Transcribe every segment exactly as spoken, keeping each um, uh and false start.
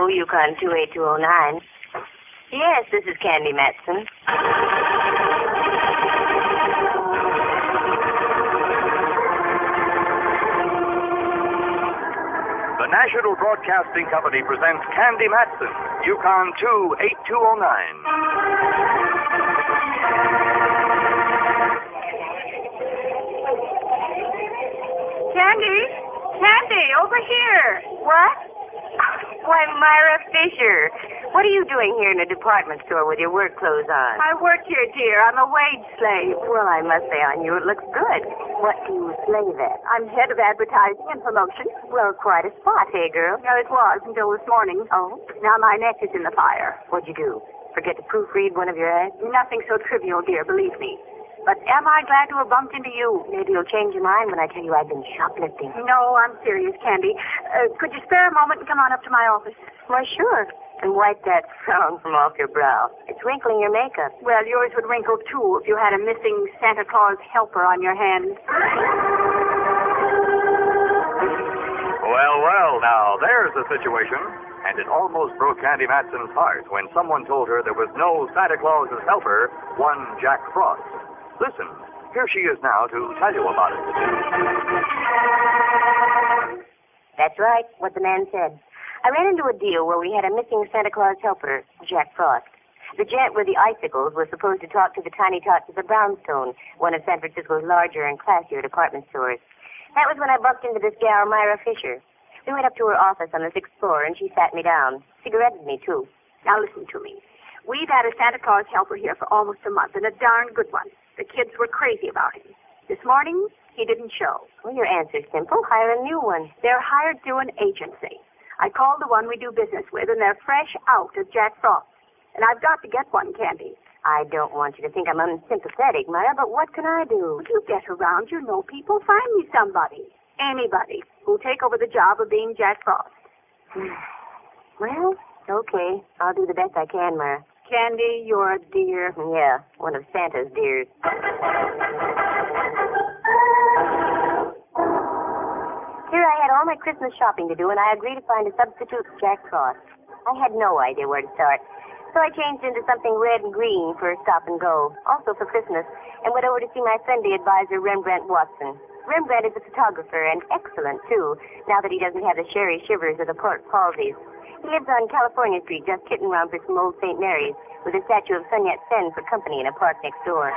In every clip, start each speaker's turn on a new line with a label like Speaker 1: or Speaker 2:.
Speaker 1: Hello, Yukon two eight two oh nine. Yes, this is Candy Matson.
Speaker 2: The National Broadcasting Company presents Candy Matson, Yukon two eight two oh nine.
Speaker 3: Candy? Candy, over here.
Speaker 1: What? Why, Myra Fisher. What are you doing here in a department store with your work clothes on?
Speaker 3: I work here, dear. I'm a wage slave.
Speaker 1: Well, I must say on you it looks good. What do you slave at?
Speaker 3: I'm head of advertising and promotion.
Speaker 1: Well, quite a spot, hey, girl?
Speaker 3: No, it was until this morning.
Speaker 1: Oh?
Speaker 3: Now my neck is in the fire.
Speaker 1: What'd you do? Forget to proofread one of your ads?
Speaker 3: Nothing so trivial, dear, believe me. But am I glad to have bumped into you?
Speaker 1: Maybe you'll change your mind when I tell you I've been shoplifting.
Speaker 3: No, I'm serious, Candy. Uh, could you spare a moment and come on up to my office?
Speaker 1: Why, sure. And wipe that frown from off your brow. It's wrinkling your makeup.
Speaker 3: Well, yours would wrinkle, too, if you had a missing Santa Claus helper on your hands.
Speaker 2: Well, well, now, there's the situation. And it almost broke Candy Matson's heart when someone told her there was no Santa Claus's helper, one Jack Frost. Listen, here she is now to tell you about it.
Speaker 1: That's right, what the man said. I ran into a deal where we had a missing Santa Claus helper, Jack Frost. The gent with the icicles was supposed to talk to the tiny tots of the Brownstone, one of San Francisco's larger and classier department stores. That was when I bumped into this gal, Myra Fisher. We went up to her office on the sixth floor, and she sat me down. Cigaretted me, too.
Speaker 3: Now listen to me. We've had a Santa Claus helper here for almost a month, and a darn good one. The kids were crazy about him. This morning, he didn't show.
Speaker 1: Well, your answer's simple. Hire a new one.
Speaker 3: They're hired through an agency. I called the one we do business with, and they're fresh out of Jack Frost. And I've got to get one, Candy.
Speaker 1: I don't want you to think I'm unsympathetic, Myra, but what can I do?
Speaker 3: You get around, you know people. Find me somebody. Anybody who'll take over the job of being Jack Frost.
Speaker 1: Well, okay. I'll do the best I can, Myra.
Speaker 3: Candy, you're a dear.
Speaker 1: Yeah, one of Santa's dears. Here I had all my Christmas shopping to do, and I agreed to find a substitute for Jack Frost. I had no idea where to start, so I changed into something red and green for stop and go, also for Christmas, and went over to see my friendly advisor, Rembrandt Watson. Rembrandt is a photographer, and excellent, too, now that he doesn't have the sherry shivers or the pork palsies. He lives on California Street, just kidding around for some old Saint Mary's, with a statue of Sun Yat-sen for company in a park next door.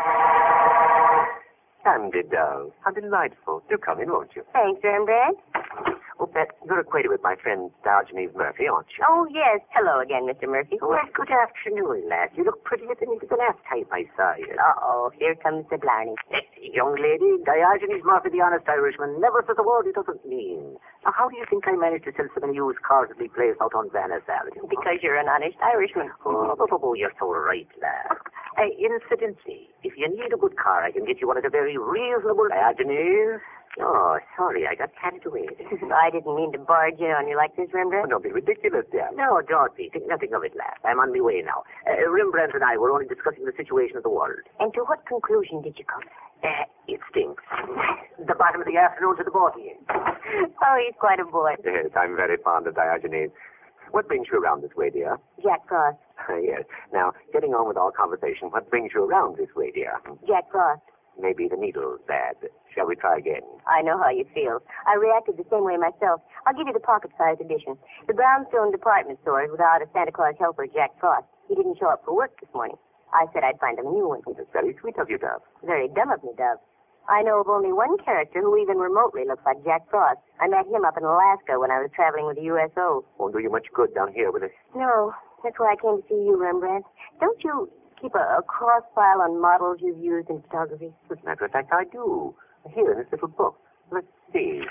Speaker 4: Sandy, darling. How delightful. Do come in, won't you?
Speaker 1: Thanks, Rembrandt.
Speaker 4: Oh, Beth, you're acquainted with my friend Diogenes Murphy, aren't you?
Speaker 1: Oh, yes. Hello again, Mister Murphy.
Speaker 4: Well, good afternoon, lad. You look prettier than you did the last time I saw you.
Speaker 1: Uh-oh, here comes the Blarney.
Speaker 4: Young lady, Diogenes Murphy, the honest Irishman, never says a word he doesn't mean. Now, how do you think I managed to sell so many used cars that we placed out on Venice Avenue?
Speaker 1: Because you're an honest Irishman.
Speaker 4: Oh, oh, oh, you're so right, lad. Uh, incidentally, if you need a good car, I can get you one at a very reasonable Diogenes. Oh, sorry, I got carried away.
Speaker 1: I didn't mean to barge in on you like this, Rembrandt.
Speaker 4: Oh, don't be ridiculous, dear. No, don't be. Think nothing of it, lad. I'm on my way now. Uh, Rembrandt and I were only discussing the situation of the world.
Speaker 1: And to what conclusion did you come?
Speaker 4: Uh, it stinks. The bottom of the afternoon to the bottom.
Speaker 1: Oh, he's quite a boy.
Speaker 4: Yes, I'm very fond of Diogenes. What brings you around this way, dear?
Speaker 1: Jack Frost.
Speaker 4: Yes. Now, getting on with our conversation, what brings you around this way, dear?
Speaker 1: Jack Frost.
Speaker 4: Maybe the needle's bad. Shall we try again?
Speaker 1: I know how you feel. I reacted the same way myself. I'll give you the pocket-sized edition. The Brownstone department store is without a Santa Claus helper, Jack Frost. He didn't show up for work this morning. I said I'd find him a new one.
Speaker 4: That's very sweet of you, Dove.
Speaker 1: Very dumb of me, Dove. I know of only one character who even remotely looks like Jack Frost. I met him up in Alaska when I was traveling with the U S O.
Speaker 4: Won't do you much good down here with us.
Speaker 1: No, that's why I came to see you, Rembrandt. Don't you keep a, a cross file on models you've used in photography?
Speaker 4: As a matter of fact, I do. Here in this little book. Let's see.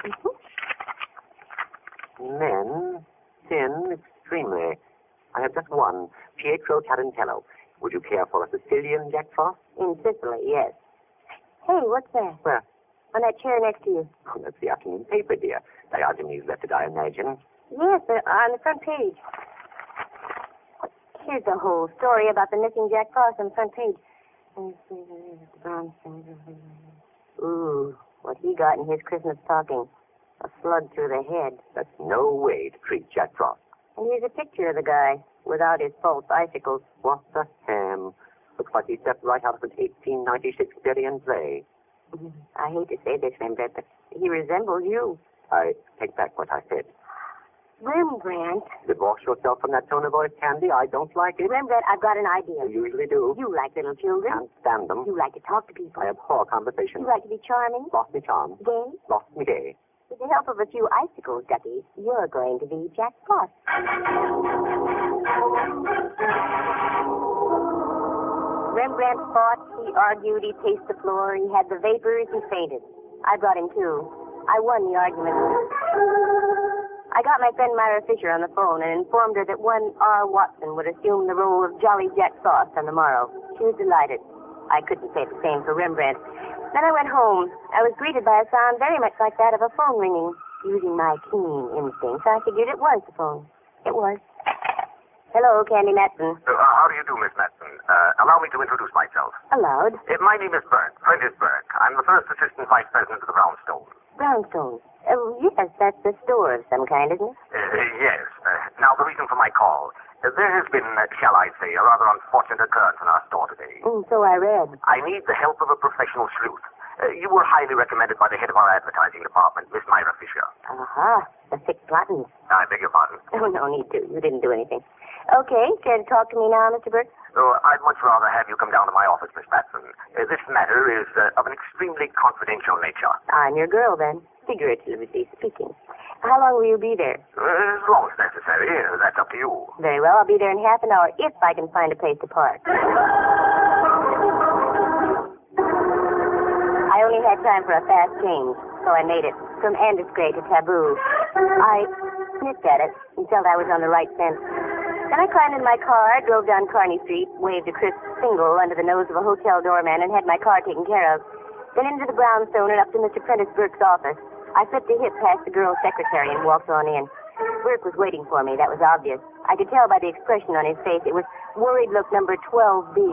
Speaker 4: Mm-hmm. Men, thin, extremely. I have just one, Pietro Tarantello. Would you care for a Sicilian, Jack Frost?
Speaker 1: In Sicily, yes. Hey, what's that?
Speaker 4: Where?
Speaker 1: On that chair next to you.
Speaker 4: Oh, that's the afternoon paper, dear. Diogenes left it, I imagine.
Speaker 1: Yes, uh, on the front page. Here's the whole story about the missing Jack Frost on the front page. Ooh, what he got in his Christmas stocking. A slug through the head.
Speaker 4: That's no way to treat Jack Frost.
Speaker 1: And here's a picture of the guy without his false icicles.
Speaker 4: What the ham? Looks like he stepped right out of an eighteen ninety Shakespearean play.
Speaker 1: I hate to say this, Rembrandt, but he resembles you.
Speaker 4: I take back what I said.
Speaker 1: Rembrandt.
Speaker 4: Divorce yourself from that tone of voice, Candy. I don't like it.
Speaker 1: Rembrandt, I've got an idea.
Speaker 4: You usually do.
Speaker 1: You like little children.
Speaker 4: Can't stand them.
Speaker 1: You like to talk to people.
Speaker 4: I abhor conversation.
Speaker 1: You like to be charming.
Speaker 4: Lost me charm.
Speaker 1: Gay.
Speaker 4: Lost me gay.
Speaker 1: With the help of a few icicles, Ducky, you're going to be Jack Frost. Rembrandt fought, he argued, he paced the floor, he had the vapors, he fainted. I brought him too. I won the argument. I got my friend Myra Fisher on the phone and informed her that one R. Watson would assume the role of Jolly Jack Frost on the morrow. She was delighted. I couldn't say the same for Rembrandt. Then I went home. I was greeted by a sound very much like that of a phone ringing. Using my keen instincts, I figured it was the phone. It was. Hello, Candy Matson.
Speaker 5: Uh, how do you do, Miss Matson? Uh, allow me to introduce myself.
Speaker 1: Aloud.
Speaker 5: Uh, my name is Burke, Prentice Burke. I'm the first assistant vice president of the Brownstone.
Speaker 1: Brownstone. Oh, yes, that's a store of some kind, isn't it?
Speaker 5: Uh, yes. Uh, now, the reason for my call. Uh, there has been, uh, shall I say, a rather unfortunate occurrence in our store today.
Speaker 1: Mm, so I read.
Speaker 5: I need the help of a professional sleuth. Uh, you were highly recommended by the head of our advertising department, Miss Myra Fisher.
Speaker 1: Aha, the thick buttons.
Speaker 5: I beg your pardon.
Speaker 1: Oh, no need to. You didn't do anything. Okay, care to talk to me now, Mister Burke?
Speaker 5: Oh, I'd much rather have you come down to my office, Miss Matson. Uh, this matter is uh, of an extremely confidential nature.
Speaker 1: I'm your girl, then, figuratively speaking. How long will you be there?
Speaker 5: Uh, as long as necessary. Uh, that's up to you.
Speaker 1: Very well, I'll be there in half an hour if I can find a place to park. I only had time for a fast change, so I made it from Andesgray to Taboo. I sniffed at it and felt I was on the right scent. Then I climbed in my car, drove down Kearney Street, waved a crisp single under the nose of a hotel doorman, and had my car taken care of. Then into the Brownstone and up to Mister Prentice Burke's office. I slipped a hip past the girl's secretary and walked on in. Burke was waiting for me. That was obvious. I could tell by the expression on his face. It was worried look number twelve B.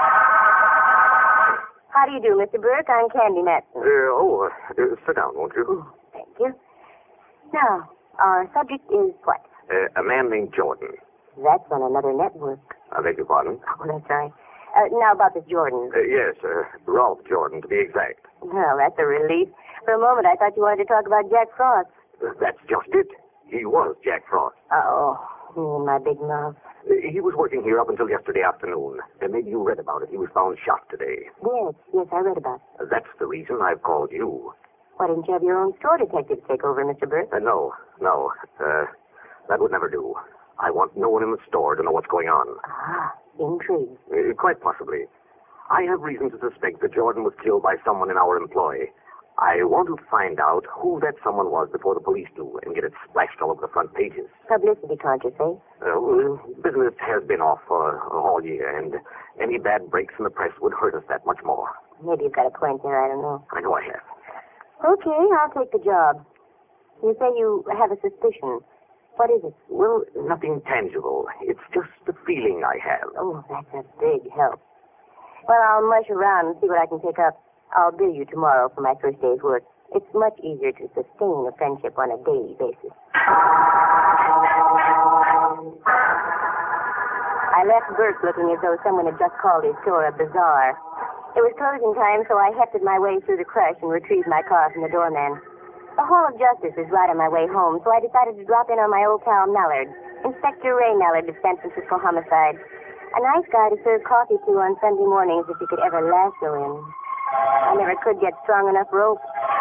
Speaker 1: How do you do, Mister Burke? I'm Candy Matson.
Speaker 5: Uh, oh, uh, sit down, won't you?
Speaker 1: Ooh, thank you. Now, our subject is what?
Speaker 5: Uh, a man named Jordan.
Speaker 1: That's on another network.
Speaker 5: I beg your pardon?
Speaker 1: Oh, that's right. Uh, now about this Jordan.
Speaker 5: Uh, yes, uh, Ralph Jordan, to be exact.
Speaker 1: Well, that's a relief. For a moment, I thought you wanted to talk about Jack Frost.
Speaker 5: Uh, that's just it. He was Jack Frost.
Speaker 1: Uh-oh. Me and my big mouth.
Speaker 5: Uh, he was working here up until yesterday afternoon. Uh, maybe you read about it. He was found shot today.
Speaker 1: Yes, yes, I read about it.
Speaker 5: Uh, that's the reason I've called you.
Speaker 1: Why didn't you have your own store detective take over, Mister Burke?
Speaker 5: Uh, no, no. Uh, that would never do. I want no one in the store to know what's going on.
Speaker 1: Ah, intrigue.
Speaker 5: Uh, quite possibly. I have reason to suspect that Jordan was killed by someone in our employ. I want to find out who that someone was before the police do and get it splashed all over the front pages.
Speaker 1: Publicity conscious, eh?
Speaker 5: Uh, well, business has been off for uh, all year, and any bad breaks in the press would hurt us that much more.
Speaker 1: Maybe you've got a point there, I don't know.
Speaker 5: I know I have.
Speaker 1: Okay, I'll take the job. You say you have a suspicion. What is it?
Speaker 5: Well, nothing tangible. It's just the feeling I have.
Speaker 1: Oh, that's a big help. Well, I'll mush around and see what I can pick up. I'll bill you tomorrow for my first day's work. It's much easier to sustain a friendship on a daily basis. I left Burke looking as though someone had just called his store a bazaar. It was closing time, so I hefted my way through the crush and retrieved my car from the doorman. The Hall of Justice is right on my way home, so I decided to drop in on my old pal Mallard, Inspector Ray Mallard of San Francisco Homicide. A nice guy to serve coffee to on Sunday mornings if you could ever lasso him. I never could get strong enough rope.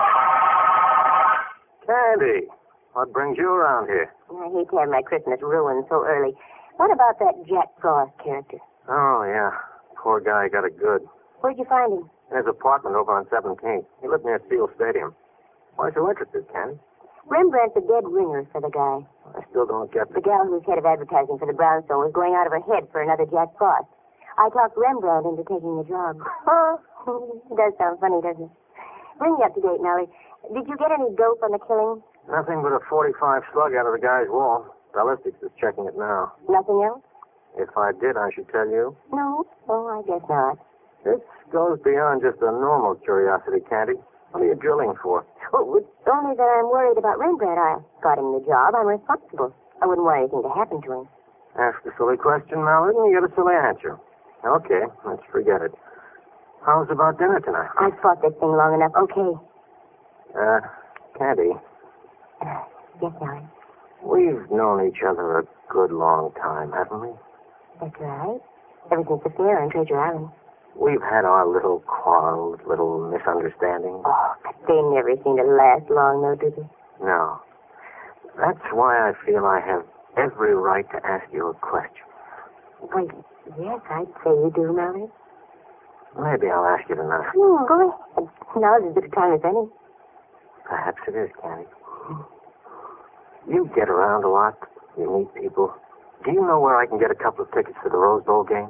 Speaker 5: Candy, what brings you around here?
Speaker 1: I hate to have my Christmas ruined so early. What about that Jack Frost character?
Speaker 5: Oh, yeah. Poor guy got it good.
Speaker 1: Where'd you find him?
Speaker 5: In his apartment over on seventeenth. He lived near Steel Stadium. Why so interested, Candy?
Speaker 1: Rembrandt's a dead ringer for the guy.
Speaker 5: I still don't get
Speaker 1: The gal who's head of advertising for the Brownstone was going out of her head for another Jack Frost. I talked Rembrandt into taking the job. Oh, it does sound funny, doesn't it? Bring me up to date, Nellie. Did you get any dope on the killing?
Speaker 5: Nothing but a forty-five slug out of the guy's wall. Ballistics is checking it now.
Speaker 1: Nothing else?
Speaker 5: If I did, I should tell you.
Speaker 1: No. Oh, I guess not.
Speaker 5: This goes beyond just a normal curiosity, Candy. What are you drilling for?
Speaker 1: Oh, it's only that I'm worried about Rembrandt. I got him the job. I'm responsible. I wouldn't want anything to happen to him.
Speaker 5: Ask a silly question, Mallard, and you get a silly answer. Okay, let's forget it. How's about dinner tonight?
Speaker 1: I've fought this thing long enough. Okay.
Speaker 5: Uh, Candy.
Speaker 1: Uh, yes, darling.
Speaker 5: We've known each other a good long time, haven't we?
Speaker 1: That's right. Ever since the fair on Treasure Island.
Speaker 5: We've had our little quarrels, little misunderstandings.
Speaker 1: Oh, but they never seem to last long, though, do they?
Speaker 5: No. That's why I feel I have every right to ask you a question.
Speaker 1: Why, yes, I'd say you do, Mallard.
Speaker 5: Maybe I'll ask you tonight.
Speaker 1: Hmm, go ahead. Now's as good a time as any.
Speaker 5: Perhaps it is, Candy. You get around a lot. You meet people. Do you know where I can get a couple of tickets for the Rose Bowl game?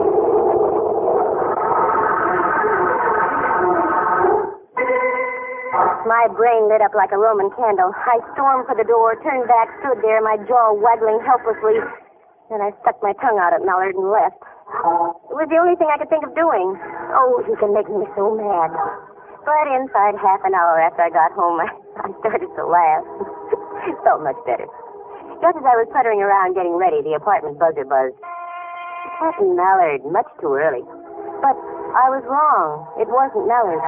Speaker 1: My brain lit up like a Roman candle. I stormed for the door, turned back, stood there, my jaw waggling helplessly. Then I stuck my tongue out at Mallard and left. It was the only thing I could think of doing. Oh, he can make me so mad. But inside half an hour after I got home, I, I started to laugh. It felt much better. Just as I was puttering around getting ready, the apartment buzzer buzzed. Captain Mallard, much too early. But I was wrong. It wasn't Mallard.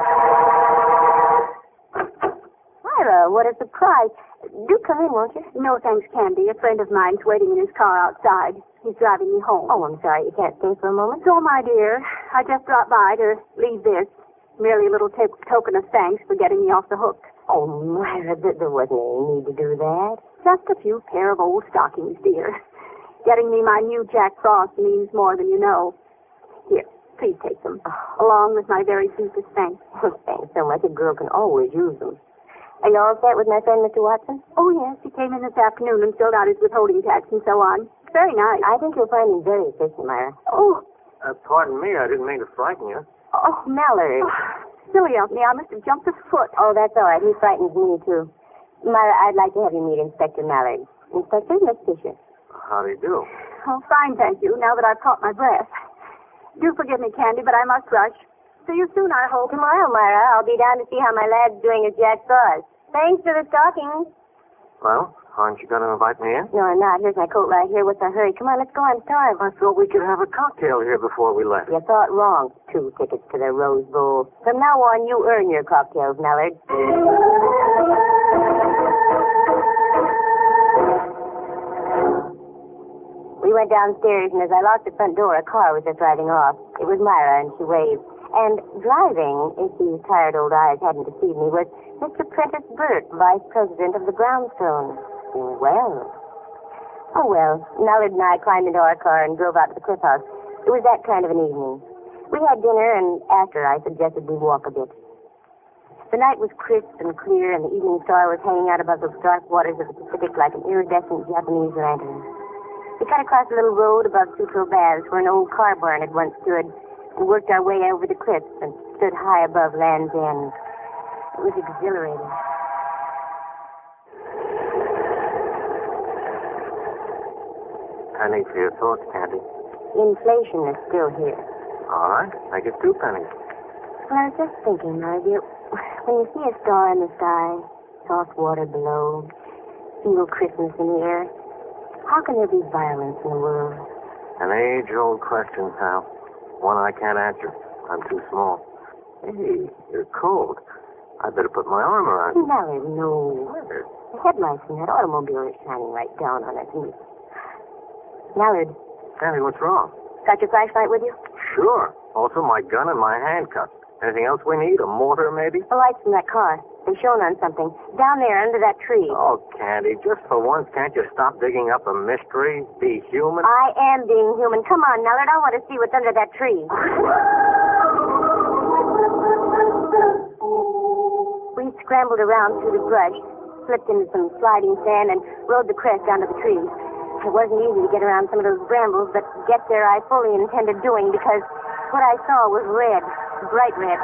Speaker 1: Myra, what a surprise. Do come in, won't you?
Speaker 3: No, thanks, Candy. A friend of mine's waiting in his car outside. He's driving me home.
Speaker 1: Oh, I'm sorry. You can't stay for a moment?
Speaker 3: So, my dear, I just dropped by to leave this. Merely a little t- token of thanks for getting me off the hook.
Speaker 1: Oh, Myra, th- there wasn't any need to do that.
Speaker 3: Just a few pair of old stockings, dear. Getting me my new Jack Frost means more than you know. Here, please take them, along with my very deepest thanks.
Speaker 1: Thanks so much. A girl can always use them. Are you all set with my friend, Mister Watson?
Speaker 3: Oh, yes. He came in this afternoon and filled out his withholding tax and so on. Very nice.
Speaker 1: I think you'll find him very efficient, Myra.
Speaker 3: Oh.
Speaker 5: Uh, pardon me. I didn't mean to frighten you.
Speaker 1: Oh, Mallard.
Speaker 3: Oh, silly of me. I must have jumped a foot.
Speaker 1: Oh, that's all right. He frightens me, too. Myra, I'd like to have you meet Inspector Mallard. Inspector, Miss Fisher.
Speaker 5: How do you do?
Speaker 3: Oh, fine, thank you, now that I've caught my breath. Do forgive me, Candy, but I must rush. See you soon, I hope.
Speaker 1: Tomorrow, Myra, I'll be down to see how my lad's doing as Jack Frost. Thanks for the stockings.
Speaker 5: Well, aren't you going to invite me in?
Speaker 1: No, I'm not. Here's my coat right here. What's the hurry? Come on, let's go. I'm starved.
Speaker 5: I thought we could have a cocktail here before we left.
Speaker 1: You thought wrong. Two tickets to the Rose Bowl. From now on, you earn your cocktails, Mallard. We went downstairs, and as I locked the front door, a car was just driving off. It was Myra, and she waved. And driving, if these tired old eyes hadn't deceived me, was Mister Prentice Burt, Vice President of the Brownstone. Well. Oh, well. Mallard and I climbed into our car and drove out to the Cliff House. It was that kind of an evening. We had dinner, and after I suggested we walk a bit. The night was crisp and clear, and the evening star was hanging out above the dark waters of the Pacific like an iridescent Japanese lantern. We cut across a little road above Sutro Baths, where an old car barn had once stood, and worked our way over the cliffs and stood high above Land's End. It was exhilarating.
Speaker 5: Penny for your thoughts, Candy.
Speaker 1: Inflation is still here.
Speaker 5: All right, I get two pennies.
Speaker 1: Well, I was just thinking, my dear, when you see a star in the sky, soft water below, feel Christmas in the air, how can there be violence in the world?
Speaker 5: An age-old question, pal. One I can't answer. I'm too small. Hey, you're cold. I better put my arm around you.
Speaker 1: Mallard, no. The headlights in that automobile are shining right down on us. And... Mallard.
Speaker 5: Sandy, what's wrong?
Speaker 1: Got your flashlight with you?
Speaker 5: Sure. Also my gun and my handcuffs. Anything else we need? A mortar, maybe?
Speaker 1: The lights from that car. They shone on something. Down there, under that tree.
Speaker 5: Oh, Candy, just for once, can't you stop digging up a mystery? Be human?
Speaker 1: I am being human. Come on, Mallard. I want to see what's under that tree. We scrambled around through the brush, slipped into some sliding sand, and rode the crest down to the trees. It wasn't easy to get around some of those brambles, but get there I fully intended doing because what I saw was red, bright red.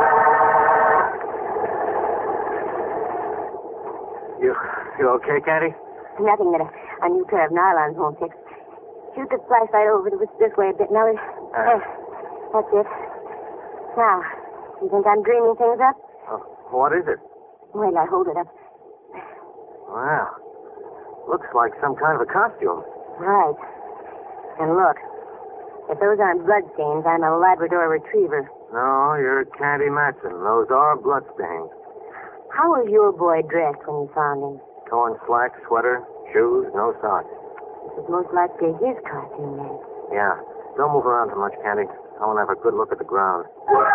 Speaker 5: You, you okay, Candy?
Speaker 1: Nothing that a, a new pair of nylons won't fix. Shoot the flashlight over this, this way a bit, Mallard.
Speaker 5: Uh,
Speaker 1: there. That's it. Now, you think I'm dreaming things up?
Speaker 5: Uh, what is it?
Speaker 1: Wait till I hold it up.
Speaker 5: Wow. Looks like some kind of a costume.
Speaker 1: Right. And look, if those aren't bloodstains, I'm a Labrador retriever.
Speaker 5: No, you're Candy Matson. Those are bloodstains.
Speaker 1: How was your boy dressed when you found him?
Speaker 5: Torn slack, sweater, shoes, no socks.
Speaker 1: This is most likely his costume, then.
Speaker 5: Yeah. Don't move around too much, Candy. I want to have a good look at the ground.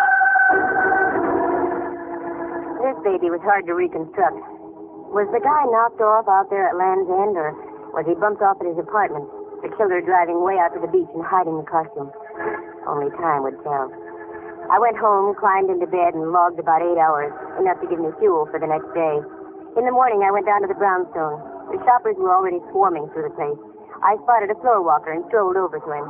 Speaker 1: This baby was hard to reconstruct. Was the guy knocked off out there at Land's End, or was he bumped off at his apartment? The killer driving way out to the beach and hiding the costume. Only time would tell. I went home, climbed into bed, and logged about eight hours, enough to give me fuel for the next day. In the morning, I went down to the brownstone. The shoppers were already swarming through the place. I spotted a floor walker and strolled over to him.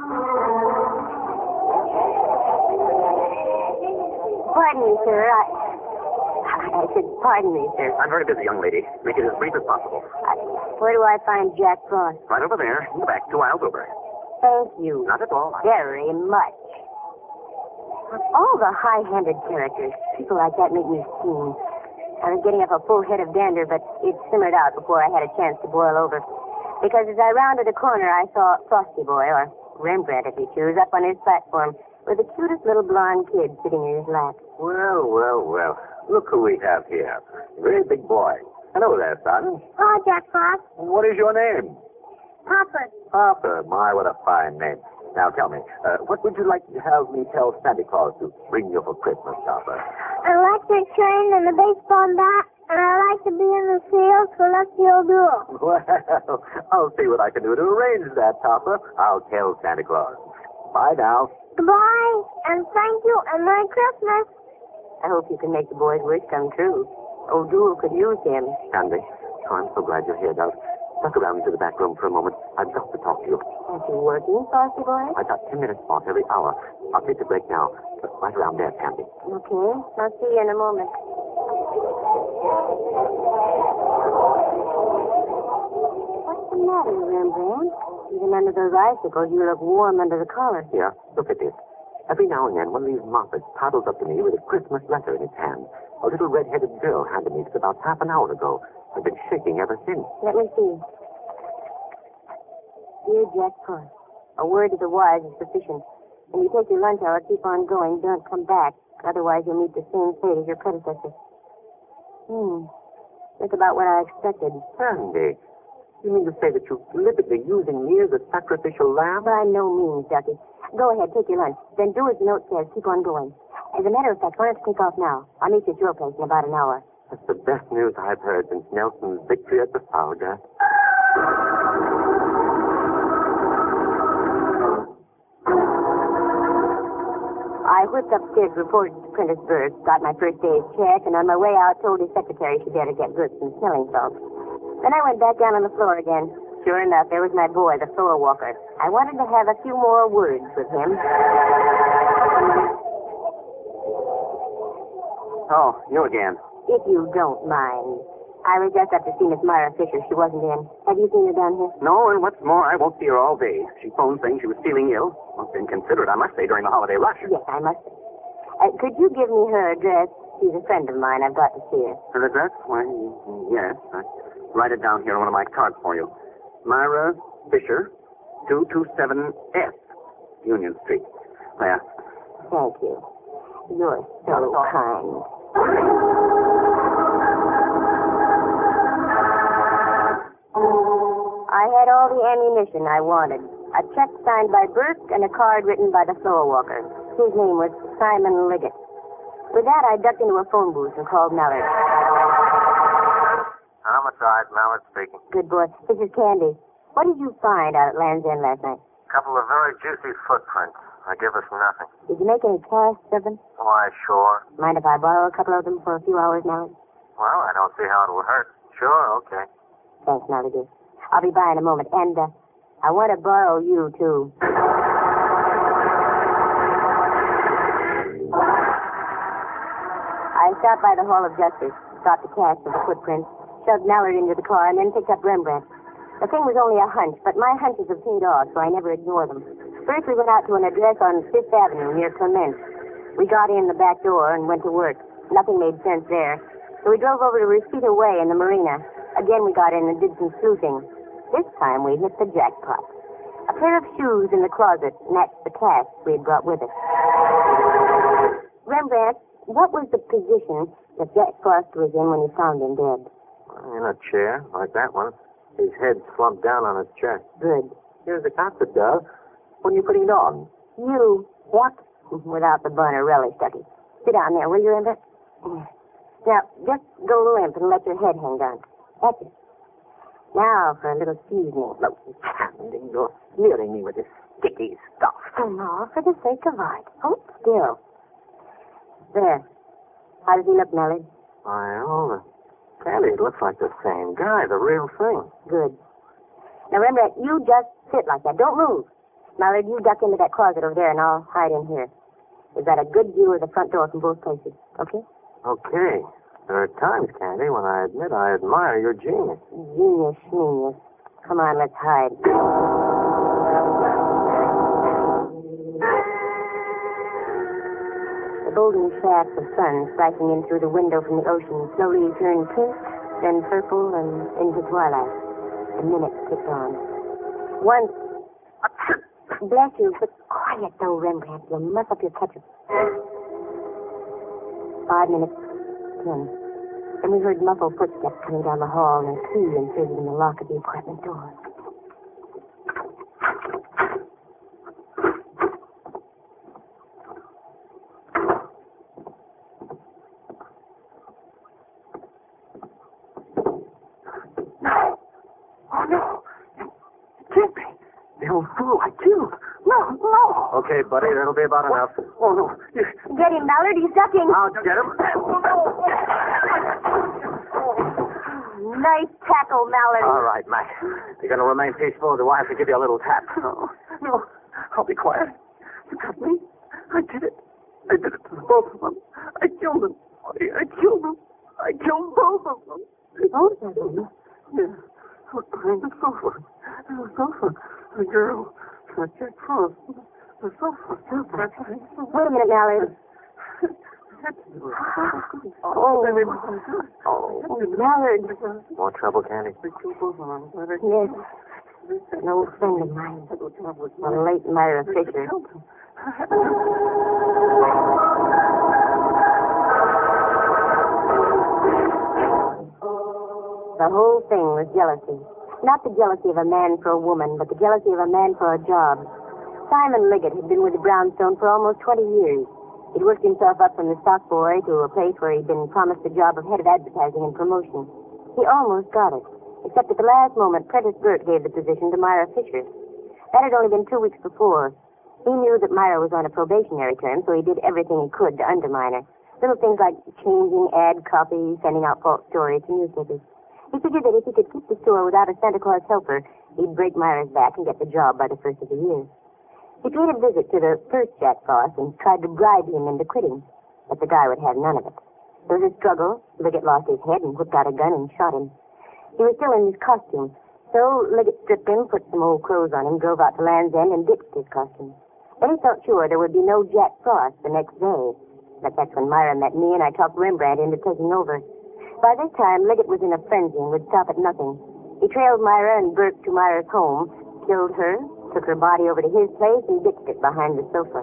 Speaker 1: Pardon me, sir. I, I said, pardon me, sir.
Speaker 5: I'm very busy, young lady. Make it as brief as possible.
Speaker 1: I, where do I find Jack Frost?
Speaker 5: Right over there, in the back, two aisles over.
Speaker 1: Thank you.
Speaker 5: Not at all.
Speaker 1: Very much. All the high-handed characters, people like that make me steam. I was getting up a full head of dander, but it simmered out before I had a chance to boil over. Because as I rounded a corner, I saw Frosty Boy, or Rembrandt if you choose, up on his platform with the cutest little blonde kid sitting in his lap.
Speaker 5: Well, well, well. Look who we have here. Very big boy. Hello there, son.
Speaker 3: Oh, Jack Frost.
Speaker 5: What is your name?
Speaker 3: Papa.
Speaker 5: Papa. My, what a fine name. Now, tell me, uh, what would you like to have me tell Santa Claus to bring you for Christmas, Papa?
Speaker 3: An electric train and a baseball bat, and I like to be in the field for Lucky Old Duel.
Speaker 5: Well, I'll see what I can do to arrange that, Papa. I'll tell Santa Claus. Bye now.
Speaker 3: Goodbye, and thank you, and Merry Christmas.
Speaker 1: I hope you can make the boy's wish come true. O'Doul could use him.
Speaker 5: Sandy, oh, I'm so glad you're here, Doug. Duck around into the back room for a moment. I've got to talk to you.
Speaker 1: Aren't you working, Frosty Boy?
Speaker 5: I've got ten minutes off every hour. I'll take the break now. But right around there, Sandy.
Speaker 1: Okay. I'll see you in a moment. What's the matter, Rembrandt? Even under those icicles, you look warm under the collar.
Speaker 5: Yeah, look at this. Every now and then, one of these moppets toddles up to me with a Christmas letter in his hand. A little red-headed girl handed me this about half an hour ago. I've been shaking ever since.
Speaker 1: Let me see. Dear Jack Frost, a word to the wise is sufficient. When you take your lunch hour, keep on going. Don't come back. Otherwise, you'll meet the same fate as your predecessor. Hmm. That's about what I expected.
Speaker 5: Sandy, you mean to say that you're deliberately using me as a sacrificial lamb?
Speaker 1: By no means, Ducky. Go ahead, take your lunch. Then do as the note says. Keep on going. As a matter of fact, why don't you take off now? I'll meet you at your place in about an hour.
Speaker 5: That's the best news I've heard since Nelson's victory at Trafalgar.
Speaker 1: I whipped upstairs, reported to Printersburg, got my first day's check, and on my way out told his secretary she'd better get good some smelling salts. Then I went back down on the floor again. Sure enough, there was my boy, the floor walker. I wanted to have a few more words with him.
Speaker 5: Oh, you again.
Speaker 1: If you don't mind. I was just up to see Miss Myra Fisher. She wasn't in. Have you seen her down here?
Speaker 5: No, and what's more, I won't see her all day. She phoned saying she was feeling ill. Most inconsiderate, I must say, during the holiday rush.
Speaker 1: Yes, I must. Uh, could you give me her address? She's a friend of mine. I've got to see her.
Speaker 5: Her address? Why, yes. I write it down here on one of my cards for you. Myra Fisher, two two seven F, Union Street. There.
Speaker 1: Thank you. You're so kind. I had all the ammunition I wanted. A check signed by Burke and a card written by the floor walker. His name was Simon Liggett. With that, I ducked into a phone booth and called Mallard.
Speaker 5: Homicide, Mallard speaking.
Speaker 1: Good boy. This is Candy. What did you find out at Land's End last night?
Speaker 5: A couple of very juicy footprints. They give us nothing.
Speaker 1: Did you make any casts of them?
Speaker 5: Why, sure.
Speaker 1: Mind if I borrow a couple of them for a few hours, Mallard?
Speaker 5: Well, I don't see how it will hurt. Sure, okay.
Speaker 1: Thanks, Mallard, dear. I'll be by in a moment. And, uh, I want to borrow you, too. I stopped by the Hall of Justice, got the cast of the footprints, shoved Mallard into the car, and then picked up Rembrandt. The thing was only a hunch, but my hunches have paid off, so I never ignore them. First, we went out to an address on Fifth Avenue near Clement. We got in the back door and went to work. Nothing made sense there. So we drove over to Reseda Way in the marina. Again, we got in and did some sleuthing. This time we hit the jackpot. A pair of shoes in the closet matched the cash we had brought with us. Rembrandt, what was the position that Jack Frost was in when you found him dead?
Speaker 5: In a chair, like that one. His head slumped down on his chest.
Speaker 1: Good.
Speaker 5: Here's the concert, Dove. When you putting it on?
Speaker 1: You. What? Without the bun or relish, Ducky. Sit down there, will you, Rembrandt? Now, just go limp and let your head hang down. That's it. Now for a little seasoning.
Speaker 5: No, Candy, you're smearing me with this sticky stuff.
Speaker 1: Oh, no, for the sake of art. Hold still. There. How does he look, Mallard?
Speaker 5: I oh, Candy, it looks like the same guy, the real thing.
Speaker 1: Good. Now, Rembrandt, you just sit like that. Don't move. Mallard, you duck into that closet over there, and I'll hide in here. We've got a good view of the front door from both places. Okay?
Speaker 5: Okay. There are times, Candy, when I admit I admire your genius.
Speaker 1: Genius, genius. Come on, let's hide. The golden shafts of sun striking in through the window from the ocean slowly turned pink, then purple, and into twilight. The minutes ticked on. Once... Bless you, but quiet, though, Rembrandt. You'll muff up your ketchup. Five minutes. Ten. Then we heard muffled footsteps coming down the hall and a key inserted in the lock of the apartment door.
Speaker 5: No. Oh, no. It can't be. The old fool I killed. No, no. Okay, buddy, that'll be about enough. Oh, no.
Speaker 1: Get him, Mallard. He's ducking.
Speaker 5: I'll get him. Oh, no.
Speaker 1: Nice tackle, Mallard.
Speaker 5: All right, Mac. You're going to remain peaceful, or do I have to give you a little tap? No, no. I'll be quiet. You got me. I did it. I did it to both of them. I killed them. I, I killed them. I killed both of them.
Speaker 1: Both of them?
Speaker 5: Yeah. Behind the sofa. The sofa. The girl. Jack Frost. The sofa. That's right.
Speaker 1: Wait a minute, Mallard.
Speaker 5: Oh,
Speaker 1: oh, Mallard.
Speaker 5: More trouble, Candy?
Speaker 1: Yes. An old friend of mine. The late Myra Fisher. The whole thing was jealousy. Not the jealousy of a man for a woman, but the jealousy of a man for a job. Simon Liggett had been with the Brownstone for almost twenty years. He'd worked himself up from the stock boy to a place where he'd been promised the job of head of advertising and promotion. He almost got it, except at the last moment, Prentice Burt gave the position to Myra Fisher. That had only been two weeks before. He knew that Myra was on a probationary term, so he did everything he could to undermine her. Little things like changing ad copy, sending out false stories to newspapers. He figured that if he could keep the store without a Santa Claus helper, he'd break Myra's back and get the job by the first of the year. He paid a visit to the first Jack Frost and tried to bribe him into quitting, but the guy would have none of it. There was a struggle. Liggett lost his head and whipped out a gun and shot him. He was still in his costume, so Liggett stripped him, put some old clothes on him, drove out to Land's End, and ditched his costume. Then he felt sure there would be no Jack Frost the next day. But that's when Myra met me, and I talked Rembrandt into taking over. By this time, Liggett was in a frenzy and would stop at nothing. He trailed Myra and Burke to Myra's home, killed her, took her body over to his place, and ditched it behind the sofa.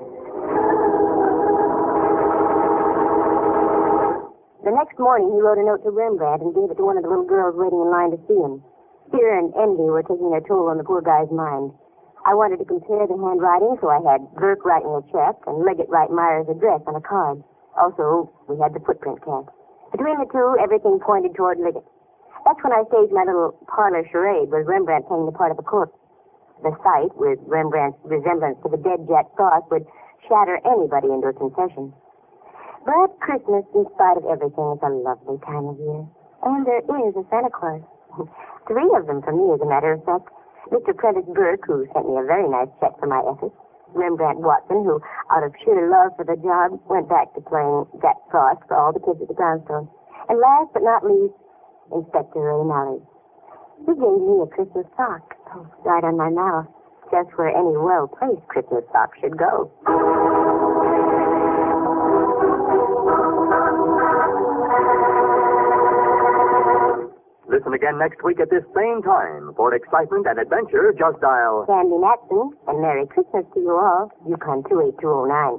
Speaker 1: The next morning, he wrote a note to Rembrandt and gave it to one of the little girls waiting in line to see him. Fear and envy were taking their toll on the poor guy's mind. I wanted to compare the handwriting, so I had Burke write me a check and Liggett write Myra's address on a card. Also, we had the footprint cast. Between the two, everything pointed toward Liggett. That's when I staged my little parlor charade with Rembrandt playing the part of a corpse. The sight, with Rembrandt's resemblance to the dead Jack Frost, would shatter anybody into a confession. But Christmas, in spite of everything, is a lovely time of year. And there is a Santa Claus. Three of them for me, as a matter of fact. Mister Prentice Burke, who sent me a very nice check for my efforts. Rembrandt Watson, who, out of sheer love for the job, went back to playing Jack Frost for all the kids at the Brownstone. And last but not least, Inspector Ray Mallard. He gave me a Christmas sock, right on my mouth, just where any well-placed Christmas sock should go.
Speaker 5: This
Speaker 2: listen again next week at this same time. For excitement and adventure, just dial
Speaker 1: Candy Matson, and Merry Christmas to you all. Yukon two eight two oh nine.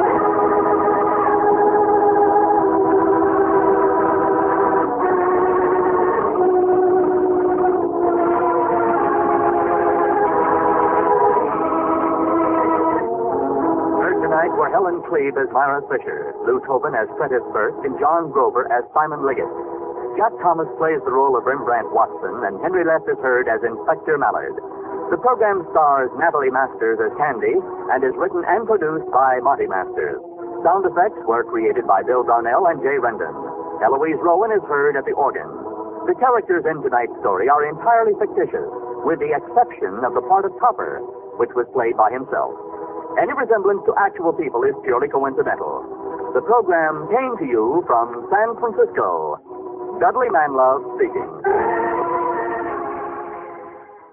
Speaker 2: Were Helen Cleve as Myra Fisher, Lou Tobin as Prentice Burke, and John Grover as Simon Liggett. Jack Thomas plays the role of Rembrandt Watson, and Henry Left is heard as Inspector Mallard. The program stars Natalie Masters as Candy and is written and produced by Monty Masters. Sound effects were created by Bill Darnell and Jay Rendon. Eloise Rowan is heard at the organ. The characters in tonight's story are entirely fictitious, with the exception of the part of Topper, which was played by himself. Any resemblance to actual people is purely coincidental. The program came to you from San Francisco. Dudley Manlove speaking.